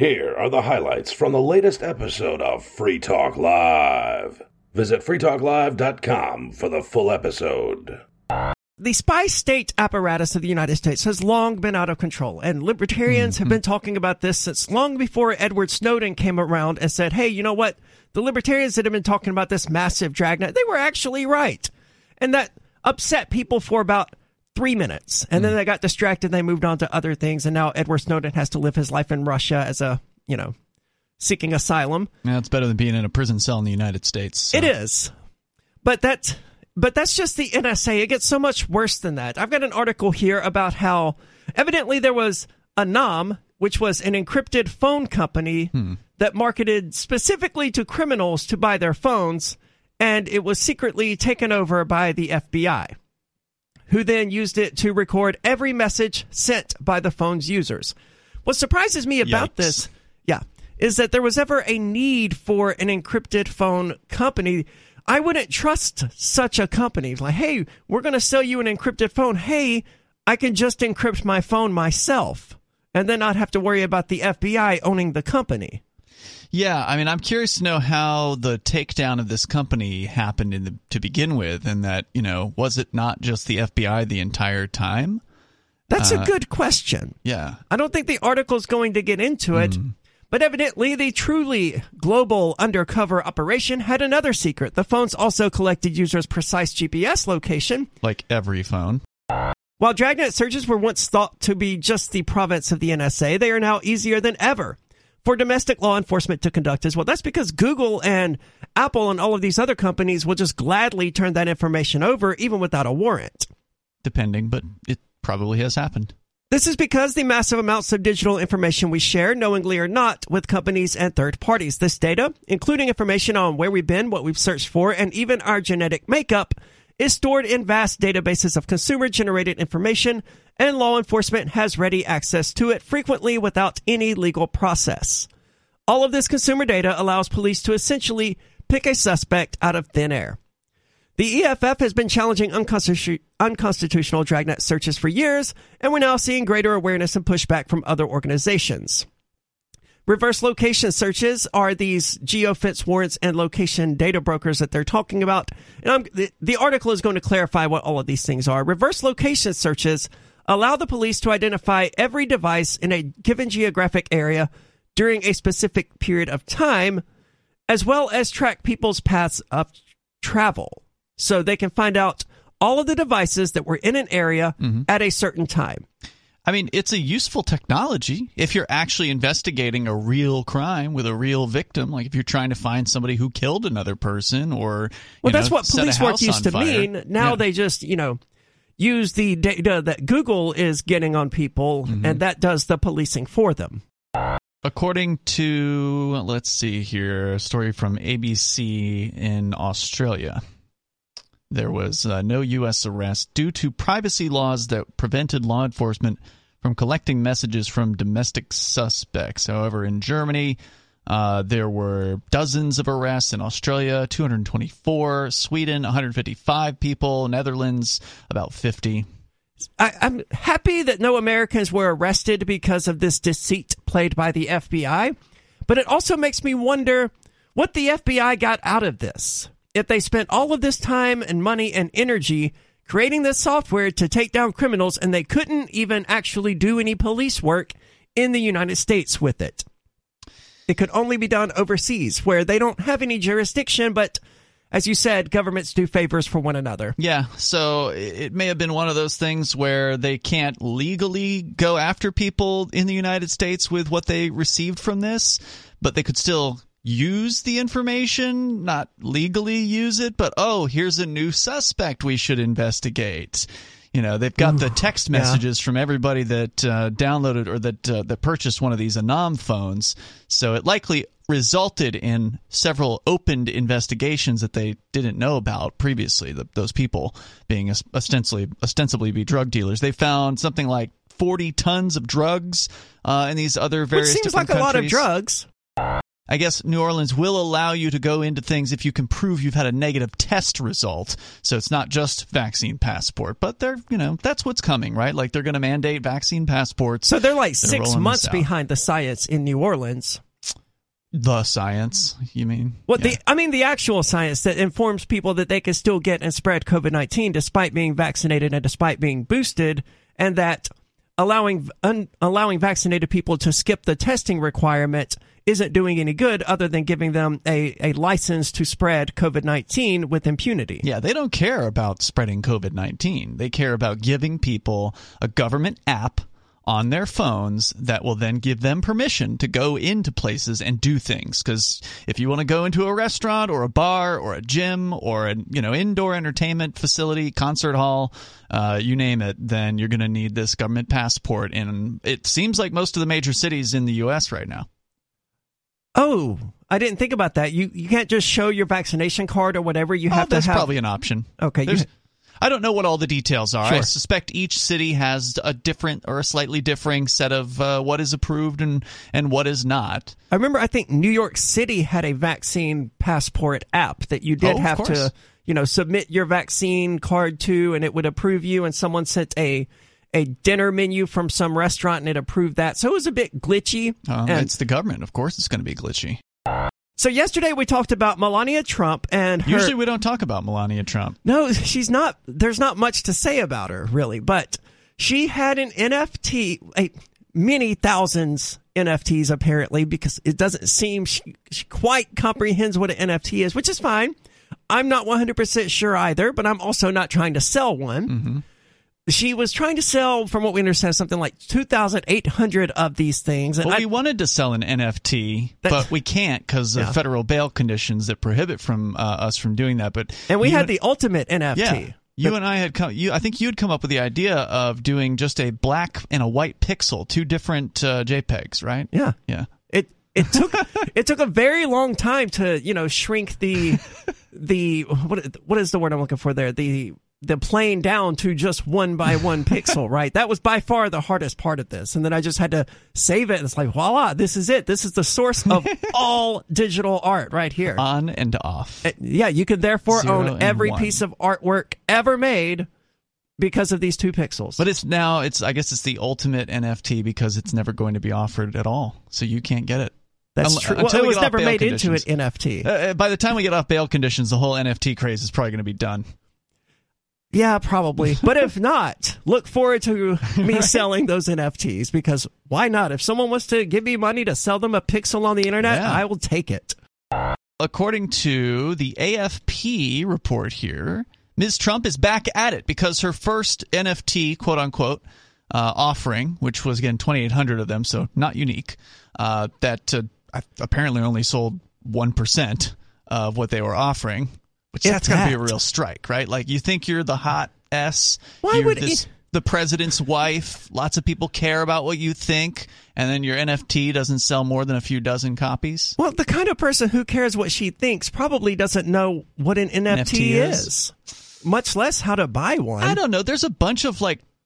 Here are the highlights from the latest episode of Free Talk Live. Visit freetalklive.com for the full episode. The spy state apparatus of the United States has long been out of control, and libertarians have been talking about this since long before Edward Snowden came around and said, hey, you know what? The libertarians that have been talking about this massive dragnet, they were actually right. And that upset people for about 3 minutes. And then they got distracted. They moved on to other things. And now Edward Snowden has to live his life in Russia as a, seeking asylum. Yeah, it's better than being in a prison cell in the United States. So. It is. But that's just the NSA. It gets so much worse than that. I've got an article here about how evidently there was Anom, which was an encrypted phone company that marketed specifically to criminals to buy their phones, and it was secretly taken over by the FBI, who then used it to record every message sent by the phone's users. What surprises me about this, is that there was ever a need for an encrypted phone company. I wouldn't trust such a company. Like, hey, we're going to sell you an encrypted phone. Hey, I can just encrypt my phone myself and then not have to worry about the FBI owning the company. Yeah, I mean, I'm curious to know how the takedown of this company happened to begin with, and that, was it not just the FBI the entire time? That's a good question. Yeah. I don't think the article's going to get into it, but evidently the truly global undercover operation had another secret. The phones also collected users' precise GPS location. Like every phone. While dragnet searches were once thought to be just the province of the NSA, they are now easier than ever for domestic law enforcement to conduct as well. That's because Google and Apple and all of these other companies will just gladly turn that information over, even without a warrant. Depending, but it probably has happened. This is because the massive amounts of digital information we share, knowingly or not, with companies and third parties. This data, including information on where we've been, what we've searched for, and even our genetic makeup, is stored in vast databases of consumer-generated information, and law enforcement has ready access to it, frequently without any legal process. All of this consumer data allows police to essentially pick a suspect out of thin air. The EFF has been challenging unconstitutional dragnet searches for years, and we're now seeing greater awareness and pushback from other organizations. Reverse location searches are these geofence warrants and location data brokers that they're talking about. And the article is going to clarify what all of these things are. Reverse location searches allow the police to identify every device in a given geographic area during a specific period of time, as well as track people's paths of travel. So they can find out all of the devices that were in an area at a certain time. I mean, it's a useful technology if you're actually investigating a real crime with a real victim, like if you're trying to find somebody who killed another person or that's what set police a work house used on to fire. mean. Now they just, use the data that Google is getting on people, and that does the policing for them. According to, let's see here, a story from ABC in Australia. There was no U.S. arrest due to privacy laws that prevented law enforcement from collecting messages from domestic suspects. However, in Germany, there were dozens of arrests. In Australia, 224. Sweden, 155 people. Netherlands, about 50. I'm happy that no Americans were arrested because of this deceit played by the FBI, but it also makes me wonder what the FBI got out of this. If they spent all of this time and money and energy creating this software to take down criminals and they couldn't even actually do any police work in the United States with it. It could only be done overseas where they don't have any jurisdiction, but as you said, governments do favors for one another. Yeah, so it may have been one of those things where they can't legally go after people in the United States with what they received from this, but they could still use the information, not legally use it, but here's a new suspect we should investigate. They've got the text messages from everybody that downloaded or that purchased one of these Anom phones. So it likely resulted in several opened investigations that they didn't know about previously. Those people being ostensibly be drug dealers. They found something like 40 tons of drugs in these other various different countries. Which seems like a lot of drugs. I guess New Orleans will allow you to go into things if you can prove you've had a negative test result. So it's not just vaccine passport, but that's what's coming, right? Like they're going to mandate vaccine passports. So they're like 6 months behind the science in New Orleans. The science, you mean? Well, the actual science that informs people that they can still get and spread COVID-19 despite being vaccinated and despite being boosted, and that allowing vaccinated people to skip the testing requirement isn't doing any good other than giving them a license to spread COVID-19 with impunity. Yeah, they don't care about spreading COVID-19. They care about giving people a government app on their phones that will then give them permission to go into places and do things. Because if you want to go into a restaurant or a bar or a gym or an indoor entertainment facility, concert hall, you name it, then you're going to need this government passport. And it seems like most of the major cities in the U.S. right now. Oh, I didn't think about that. You can't just show your vaccination card or whatever. You have to have... That's probably an option. Okay. I don't know what all the details are. Sure. I suspect each city has a different or a slightly differing set of what is approved and what is not. I think New York City had a vaccine passport app that you did have to, submit your vaccine card to, and it would approve you, and someone sent a dinner menu from some restaurant and it approved that. So it was a bit glitchy. It's the government. Of course it's going to be glitchy. So yesterday we talked about Melania Trump and her... Usually we don't talk about Melania Trump. No, she's not. There's not much to say about her, really. But she had an NFT, many thousands NFTs apparently, because it doesn't seem she quite comprehends what an NFT is, which is fine. I'm not 100% sure either, but I'm also not trying to sell one. Mm-hmm. She was trying to sell, from what we understand, something like 2,800 of these things. And we wanted to sell an NFT, but we can't because of federal bail conditions that prohibit us from doing that. And we had the ultimate NFT. Yeah. You and I had I think you had come up with the idea of doing just a black and a white pixel, two different JPEGs, right? Yeah. Yeah. It took a very long time to shrink the what is the word I'm looking for there, the plane down to just 1 by 1 pixel, right? That was by far the hardest part of this. And then I just had to save it. And it's like, voila, this is it. This is the source of all digital art right here. On and off. Yeah, you could therefore 0 own every 1. piece of artwork ever made because of these 2 pixels. But I guess it's the ultimate NFT because it's never going to be offered at all. So you can't get it. That's true. Well, it was never made into an NFT. By the time we get off bail conditions, the whole NFT craze is probably going to be done. Yeah, probably. But if not, look forward to me selling those NFTs, because why not? If someone wants to give me money to sell them a pixel on the internet, I will take it. According to the AFP report here, Ms. Trump is back at it because her first NFT, quote unquote, offering, which was, again, 2,800 of them, so not unique, that apparently only sold 1% of what they were offering. Which that's got to be a real strike, right? Like, you think you're the hot S, the president's wife, lots of people care about what you think, and then your NFT doesn't sell more than a few dozen copies? Well, the kind of person who cares what she thinks probably doesn't know what an NFT is, much less how to buy one. I don't know. There's a bunch of,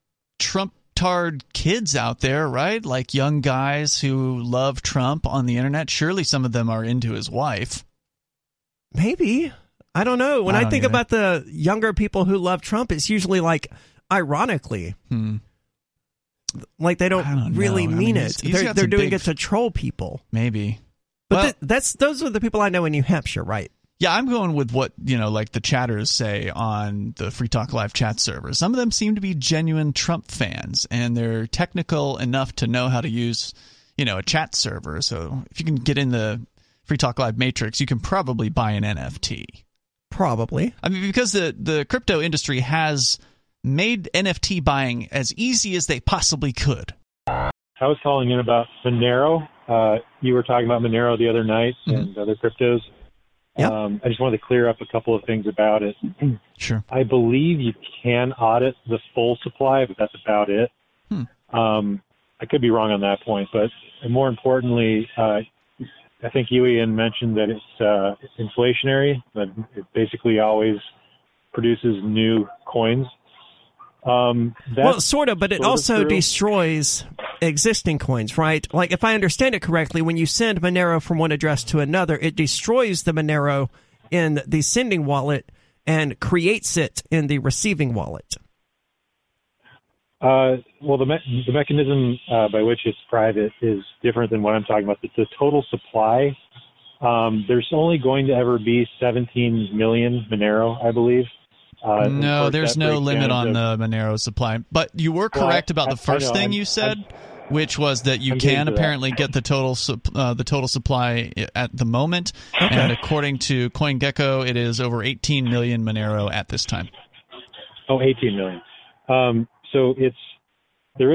Trump-tard kids out there, right? Like young guys who love Trump on the internet. Surely some of them are into his wife. Maybe. I don't know. When I think about the younger people who love Trump, it's usually ironically. Like they don't really mean it. They're doing it to troll people. Maybe. But those are the people I know in New Hampshire, right? Yeah, I'm going with what, the chatters say on the Free Talk Live chat server. Some of them seem to be genuine Trump fans, and they're technical enough to know how to use, a chat server. So if you can get in the Free Talk Live matrix, you can probably buy an NFT. Probably. I mean, because the crypto industry has made NFT buying as easy as they possibly could. I was calling in about Monero. You were talking about Monero the other night and other cryptos. Yep. I just wanted to clear up a couple of things about it. Sure. I believe you can audit the full supply, but that's about it. I could be wrong on that point, but more importantly, I think you, Ian, mentioned that it's inflationary, but it basically always produces new coins. Well, sort of, but it also destroys existing coins, right? Like, if I understand it correctly, when you send Monero from one address to another, it destroys the Monero in the sending wallet and creates it in the receiving wallet. Well, the mechanism by which it's private is different than what I'm talking about. The total supply, there's only going to ever be 17 million Monero, I believe. No, there's no limit on the Monero supply. But you were correct about the first thing you said, which was that you can apparently get the total supply at the moment. Okay. And according to CoinGecko, it is over 18 million Monero at this time. Oh, 18 million. So there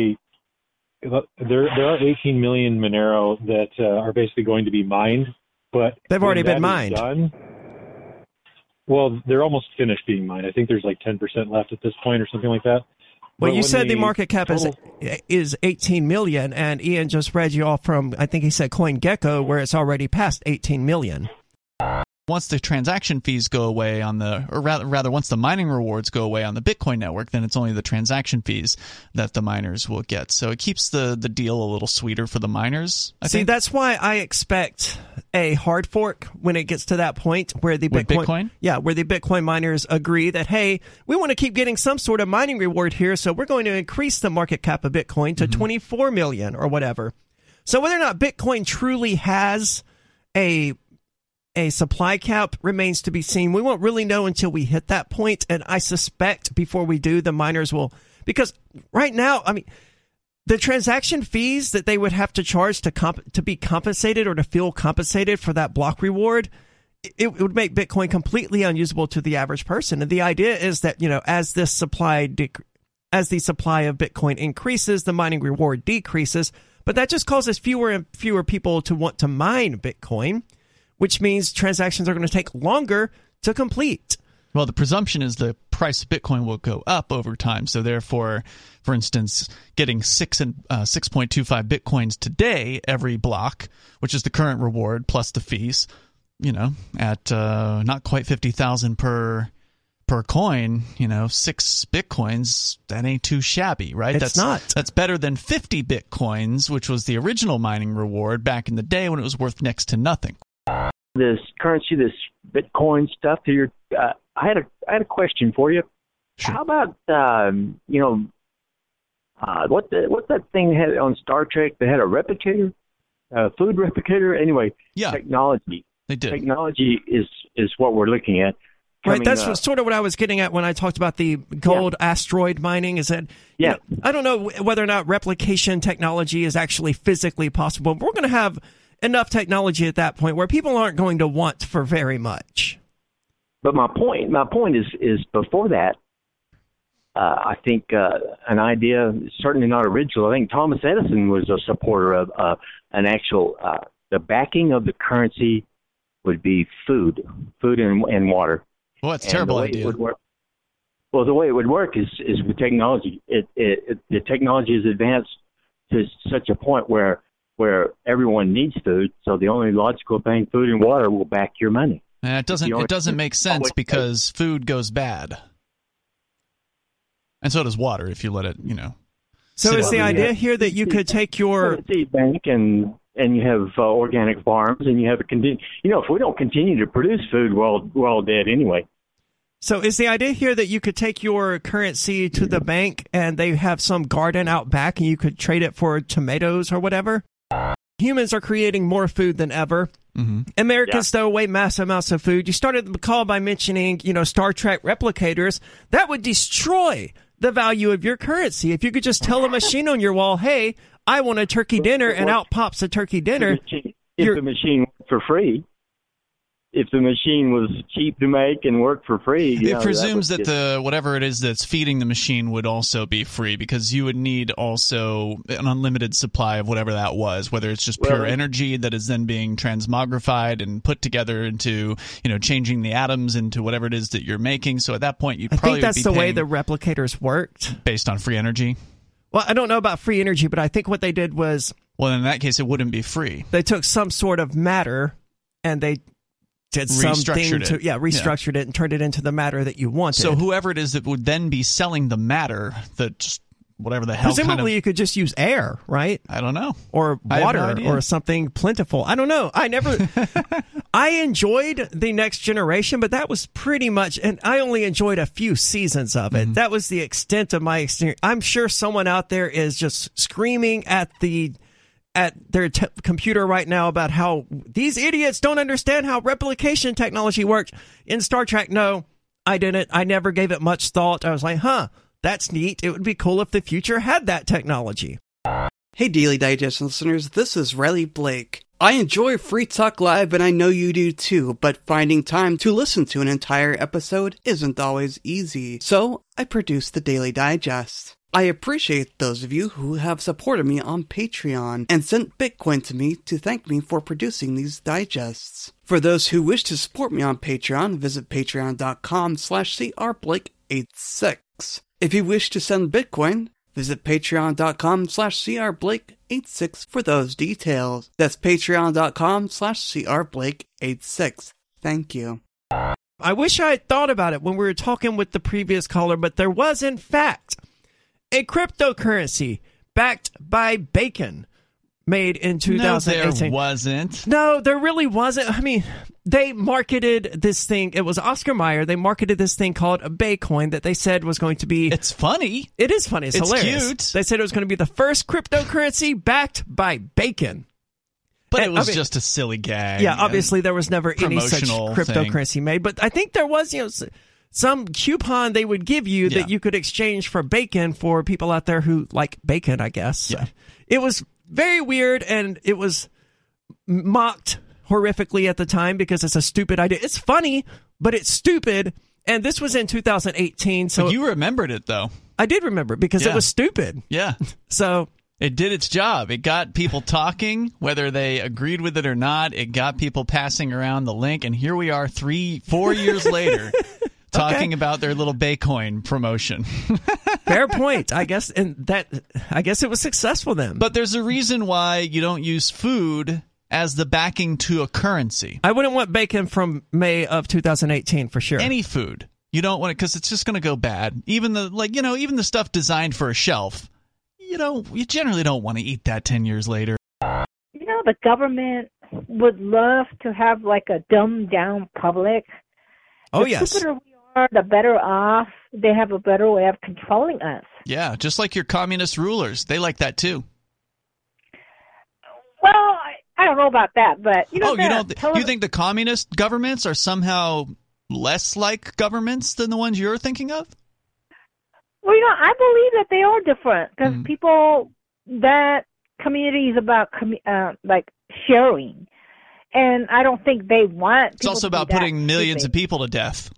are 18 million Monero that are basically going to be mined, but they've already been mined. Well, they're almost finished being mined. I think there's like 10% left at this point or something like that. Well, you said the market cap is 18 million, and Ian just read you off from, I think he said CoinGecko, where it's already past 18 million. Once the transaction fees go away or rather once the mining rewards go away on the Bitcoin network, then it's only the transaction fees that the miners will get. So it keeps the deal a little sweeter for the miners, I think. That's why I expect a hard fork when it gets to that point where the Bitcoin? Yeah, where the Bitcoin miners agree that, hey, we want to keep getting some sort of mining reward here, so we're going to increase the market cap of Bitcoin to 24 million or whatever. So whether or not Bitcoin truly has a supply cap remains to be seen. We won't really know until we hit that point, and I suspect before we do, the miners will, because right now, I mean, the transaction fees that they would have to charge to be compensated or to feel compensated for that block reward, it would make Bitcoin completely unusable to the average person. And the idea is that, as the supply of Bitcoin increases, the mining reward decreases, but that just causes fewer and fewer people to want to mine Bitcoin, which means transactions are going to take longer to complete. Well, the presumption is the price of Bitcoin will go up over time. So therefore, for instance, getting 6.25 Bitcoins today every block, which is the current reward plus the fees, at not quite 50,000 per coin, 6 Bitcoins, that ain't too shabby, right? It's not. That's better than 50 Bitcoins, which was the original mining reward back in the day when it was worth next to nothing. This currency, this Bitcoin stuff here, I had a question for you. Sure. How about what's that thing had on Star Trek? They had a replicator, food replicator. Anyway, yeah, technology. They did. Technology is what we're looking at. Right, that's sort of what I was getting at when I talked about the gold asteroid mining. Is that I don't know whether or not replication technology is actually physically possible. But we're going to have enough technology at that point where people aren't going to want for very much. But my point is before that, I think an idea, certainly not original. I think Thomas Edison was a supporter of an actual the backing of the currency would be food and water. Well, that's a terrible idea. The way it would work is with technology. The technology is advanced to such a point where everyone needs food, so the only logical thing, food and water, will back your money. And it doesn't make sense because food goes bad, and so does water if you let it. So is the idea here that you could take your seed bank and you have organic farms and you have if we don't continue to produce food, we're all dead anyway. So is the idea here that you could take your currency to the bank and they have some garden out back and you could trade it for tomatoes or whatever? Humans are creating more food than ever. Mm-hmm. Americans throw away massive amounts of food. You started the call by mentioning, Star Trek replicators. That would destroy the value of your currency. If you could just tell a machine on your wall, hey, I want a turkey dinner, and out pops a turkey dinner. If the machine worked for free, if the machine was cheap to make and worked for free. It presumes that the whatever it is that's feeding the machine would also be free, because you would need also an unlimited supply of whatever that was, whether it's just pure energy that is then being transmogrified and put together into, changing the atoms into whatever it is that you're making. So at that point, you probably think that's the way the replicators worked. Based on free energy? Well, I don't know about free energy, but I think what they did was... Well, in that case, it wouldn't be free. They took some sort of matter and they did something restructured it and turned it into the matter that you wanted. So whoever it is that would then be selling the matter, that whatever the hell presumably you could just use air, right? I don't know. Or water or something plentiful. I don't know. I enjoyed The Next Generation, but that was pretty much, and I only enjoyed a few seasons of it. That was the extent of my experience. I'm sure someone out there is just screaming at their computer right now about how these idiots don't understand how replication technology works. In Star Trek, no, I didn't. I never gave it much thought. I was like, that's neat. It would be cool if the future had that technology. Hey, Daily Digest listeners, this is Riley Blake. I enjoy Free Talk Live, and I know you do too, but finding time to listen to an entire episode isn't always easy. So, I produce the Daily Digest. I appreciate those of you who have supported me on Patreon and sent Bitcoin to me to thank me for producing these digests. For those who wish to support me on Patreon, visit patreon.com/crblake86. If you wish to send Bitcoin, visit patreon.com/crblake86 for those details. That's patreon.com/crblake86. Thank you. I wish I had thought about it when we were talking with the previous caller, but there was, in fact, a cryptocurrency backed by bacon made in 2018. No, there wasn't. No, there really wasn't. I mean, they marketed this thing. It was Oscar Mayer. They marketed this thing called a Bacoin that they said was going to be... It's funny. It is funny. It's hilarious. Cute. They said it was going to be the first cryptocurrency backed by bacon. But it was just a silly gag. Yeah, obviously there was never any such cryptocurrency thing made. But I think there was, some coupon they would give you that you could exchange for bacon for people out there who like bacon, I guess. Yeah. It was very weird, and it was mocked horrifically at the time because it's a stupid idea. It's funny, but it's stupid. And this was in 2018. So but you remembered it, though. I did remember it because it was stupid. Yeah. So it did its job. It got people talking, whether they agreed with it or not. It got people passing around the link. And here we are 3-4 years later talking about their little Bacoin promotion. Fair point, I guess. And I guess it was successful then. But there's a reason why you don't use food as the backing to a currency. I wouldn't want bacon from May of 2018 for sure. Any food. You don't want it because it's just going to go bad. Even the stuff designed for a shelf. You generally don't want to eat that 10 years later. The government would love to have like a dumbed down public. The stupider we are, the better off. They have a better way of controlling us. Yeah, just like your communist rulers. They like that too. Well, I don't know about that, but you think the communist governments are somehow less like governments than the ones you're thinking of? Well, I believe that they are different because that community is about like sharing, and I don't think they want. It's also about putting millions of people to death.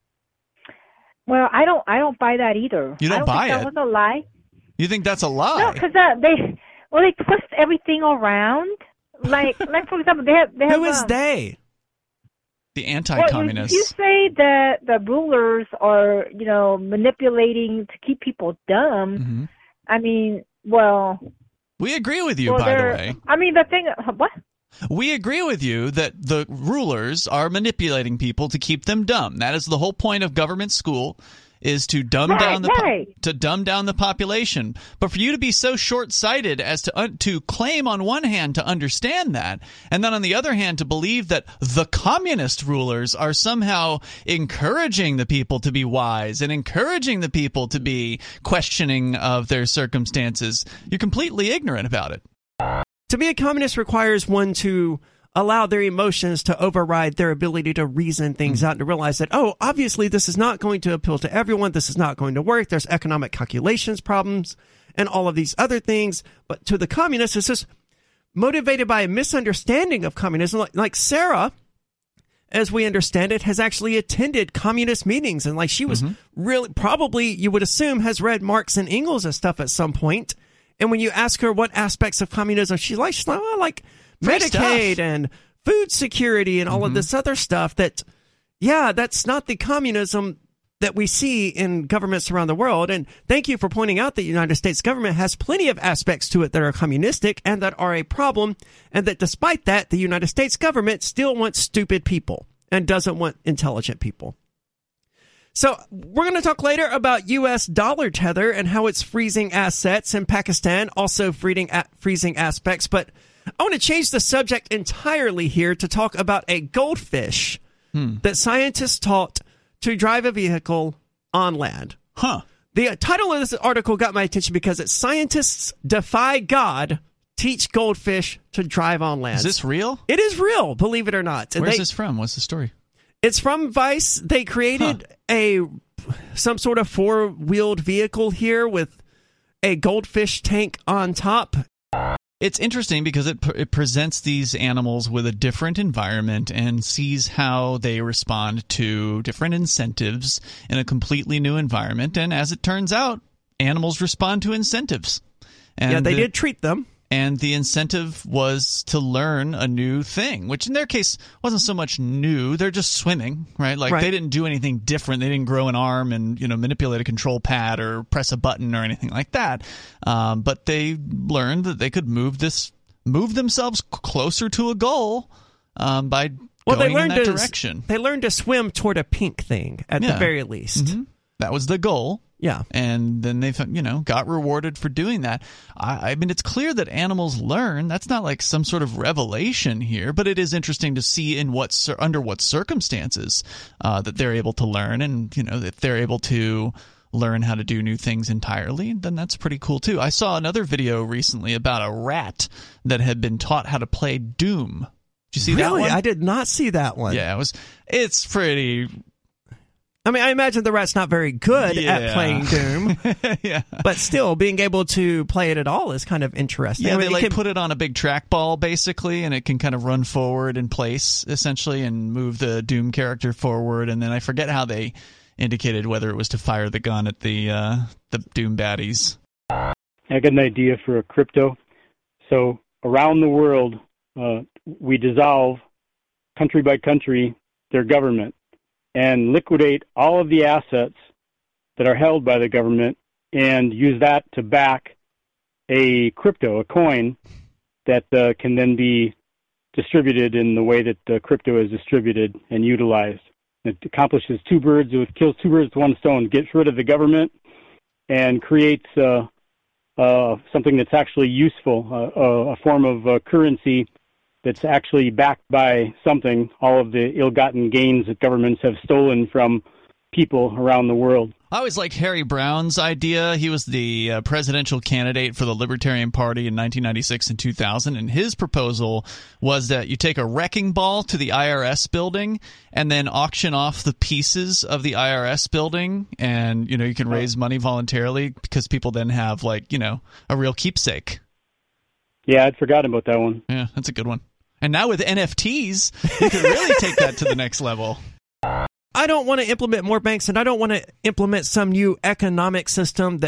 Well, I don't buy that either. You don't buy it? That was a lie. You think that's a lie? No, because they twist everything around. Like for example, they have. Who is they? The anti-communists. You say that the rulers are, manipulating to keep people dumb. Mm-hmm. I mean, well. We agree with you, by the way. I mean, the thing. What? We agree with you that the rulers are manipulating people to keep them dumb. That is the whole point of government school, is to dumb down the population. But for you to be so short-sighted as to claim on one hand to understand that, and then on the other hand to believe that the communist rulers are somehow encouraging the people to be wise and encouraging the people to be questioning of their circumstances, you're completely ignorant about it. To be a communist requires one to allow their emotions to override their ability to reason things out and to realize that, obviously this is not going to appeal to everyone. This is not going to work. There's economic calculations problems and all of these other things. But to the communists, it's just motivated by a misunderstanding of communism. Like Sarah, as we understand it, has actually attended communist meetings. And she was really, probably, you would assume, has read Marx and Engels and stuff at some point. And when you ask her what aspects of communism she's like Medicaid and food security and all of this other stuff that's not the communism that we see in governments around the world. And thank you for pointing out that the United States government has plenty of aspects to it that are communistic and that are a problem. And that despite that, the United States government still wants stupid people. and doesn't want intelligent people. So we're going to talk later about U.S. dollar tether and how it's freezing assets in Pakistan, also freezing aspects. But I want to change the subject entirely here to talk about a goldfish that scientists taught to drive a vehicle on land. Huh. The title of this article got my attention because it's Scientists Defy God, Teach Goldfish to Drive on Land. Is this real? It is real, believe it or not. Where's this from? What's the story? It's from Vice. They created some sort of four-wheeled vehicle here with a goldfish tank on top. It's interesting because it presents these animals with a different environment and sees how they respond to different incentives in a completely new environment. And as it turns out, animals respond to incentives. And they did treat them. And the incentive was to learn a new thing, which in their case wasn't so much new. They're just swimming, right? They didn't do anything different. They didn't grow an arm and manipulate a control pad or press a button or anything like that. But they learned that they could move themselves closer to a goal by going in that direction. They learned to swim toward a pink thing at the very least. Mm-hmm. That was the goal. Yeah. And then they, got rewarded for doing that. I mean, it's clear that animals learn. That's not like some sort of revelation here, but it is interesting to see under what circumstances that they're able to learn. And, if they're able to learn how to do new things entirely, then that's pretty cool too. I saw another video recently about a rat that had been taught how to play Doom. Did you see that one? Really? I did not see that one. Yeah, it's pretty... I mean, I imagine the rat's not very good at playing Doom, but still, being able to play it at all is kind of interesting. Yeah, they put it on a big trackball, basically, and it can kind of run forward in place, essentially, and move the Doom character forward. And then I forget how they indicated whether it was to fire the gun at the Doom baddies. I got an idea for a crypto. So around the world, we dissolve, country by country, their government, and liquidate all of the assets that are held by the government and use that to back a crypto, a coin, that can then be distributed in the way that crypto is distributed and utilized. It accomplishes kills two birds with one stone, gets rid of the government and creates something that's actually useful, a form of currency that's actually backed by something, all of the ill-gotten gains that governments have stolen from people around the world. I always liked Harry Brown's idea. He was the presidential candidate for the Libertarian Party in 1996 and 2000, and his proposal was that you take a wrecking ball to the IRS building and then auction off the pieces of the IRS building, and you can raise money voluntarily because people then have a real keepsake. Yeah, I'd forgotten about that one. Yeah, that's a good one. And now with NFTs, you can really take that to the next level. I don't want to implement more banks, and I don't want to implement some new economic system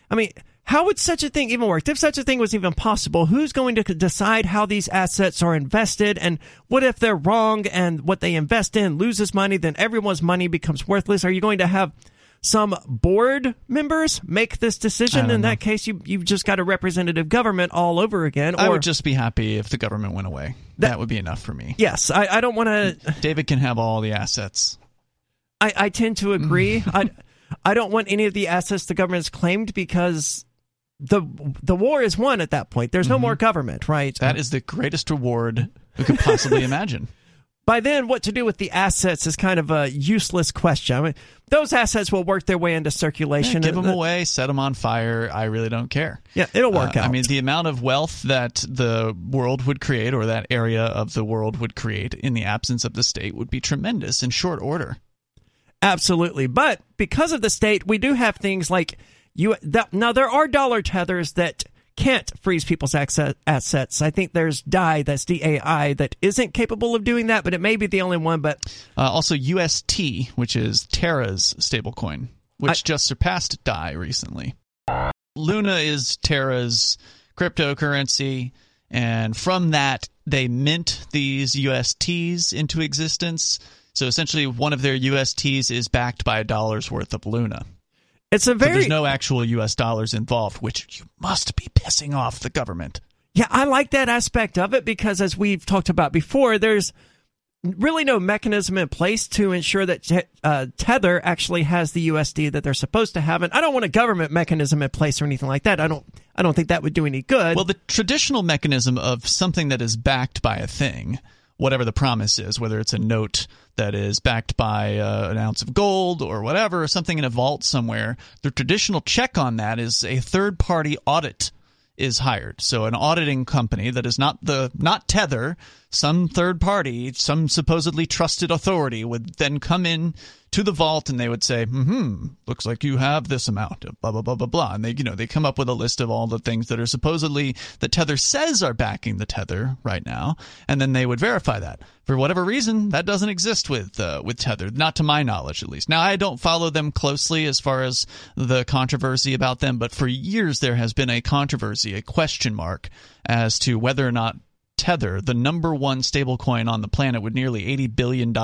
how would such a thing even work? If such a thing was even possible, who's going to decide how these assets are invested? And what if they're wrong and what they invest in loses money, then everyone's money becomes worthless? Are you going to have some board members make this decision? In that case, you've just got a representative government all over again. I would just be happy if the government went away. That would be enough for me. Yes, I don't want to... David can have all the assets. I tend to agree. I don't want any of the assets the government's claimed because the war is won at that point. There's no more government, right? That is the greatest reward we could possibly imagine. By then, what to do with the assets is kind of a useless question. I mean, those assets will work their way into circulation. Give them away, set them on fire. I really don't care. Yeah, it'll work out. I mean, the amount of wealth that the world would create, or that area of the world would create in the absence of the state, would be tremendous in short order. Absolutely. But because of the state, we do have things like now there are dollar tethers that can't freeze people's assets. I think there's DAI, that's DAI, that isn't capable of doing that, but it may be the only one. But also UST, which is Terra's stablecoin, which just surpassed DAI recently. Luna is Terra's cryptocurrency, and from that they mint these USTs into existence. So essentially one of their USTs is backed by $1 worth of Luna. So there's no actual U.S. dollars involved, which you must be pissing off the government. Yeah, I like that aspect of it because, as we've talked about before, there's really no mechanism in place to ensure that Tether actually has the USD that they're supposed to have. And I don't want a government mechanism in place or anything like that. I don't think that would do any good. Well, the traditional mechanism of something that is backed by a thing, whatever the promise is, whether it's a note that is backed by an ounce of gold or whatever, or something in a vault somewhere, the traditional check on that is a third-party audit is hired. So an auditing company that is not Tether, some third party, some supposedly trusted authority would then come in to the vault and they would say, looks like you have this amount of blah, blah, blah, blah, blah. And they come up with a list of all the things that are supposedly that Tether says are backing the Tether right now. And then they would verify that. For whatever reason, that doesn't exist with Tether, not to my knowledge at least. Now, I don't follow them closely as far as the controversy about them, but for years there has been a controversy, a question mark as to whether or not Tether, the number one stablecoin on the planet with nearly $80 billion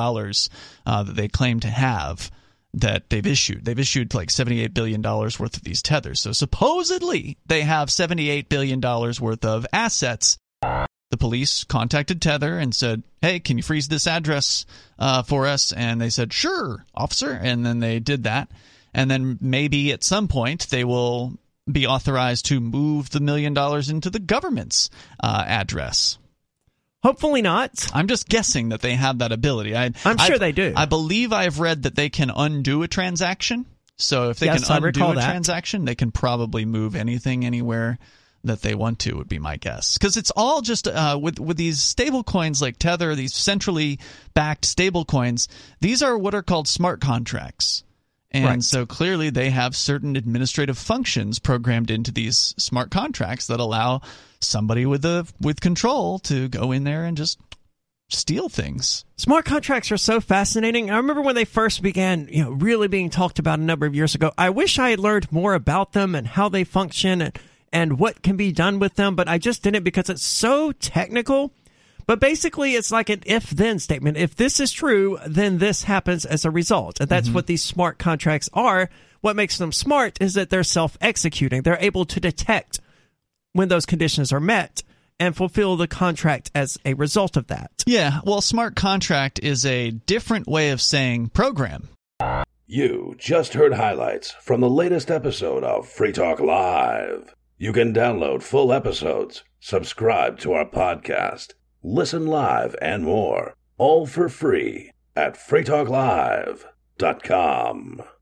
that they claim to have, that they've issued. They've issued like $78 billion worth of these Tethers. So supposedly they have $78 billion worth of assets. The police contacted Tether and said, hey, can you freeze this address for us? And they said, sure, officer. And then they did that. And then maybe at some point they will be authorized to move the $1 million into the government's address. Hopefully not. I'm just guessing that they have that ability. I'm sure they do. I believe I've read that they can undo a transaction. So if they can undo a transaction, they can probably move anything anywhere that they want to, would be my guess. Because it's all just with these stable coins like Tether, these centrally backed stable coins, these are what are called smart contracts. And so clearly they have certain administrative functions programmed into these smart contracts that allow somebody with control to go in there and just steal things. Smart contracts are so fascinating. I remember when they first began, really being talked about a number of years ago. I wish I had learned more about them and how they function and what can be done with them, but I just didn't because it's so technical. But basically, it's like an if-then statement. If this is true, then this happens as a result. And that's what these smart contracts are. What makes them smart is that they're self-executing. They're able to detect when those conditions are met and fulfill the contract as a result of that. Yeah, well, smart contract is a different way of saying program. You just heard highlights from the latest episode of Free Talk Live. You can download full episodes, subscribe to our podcast, listen live, and more, all for free at freetalklive.com.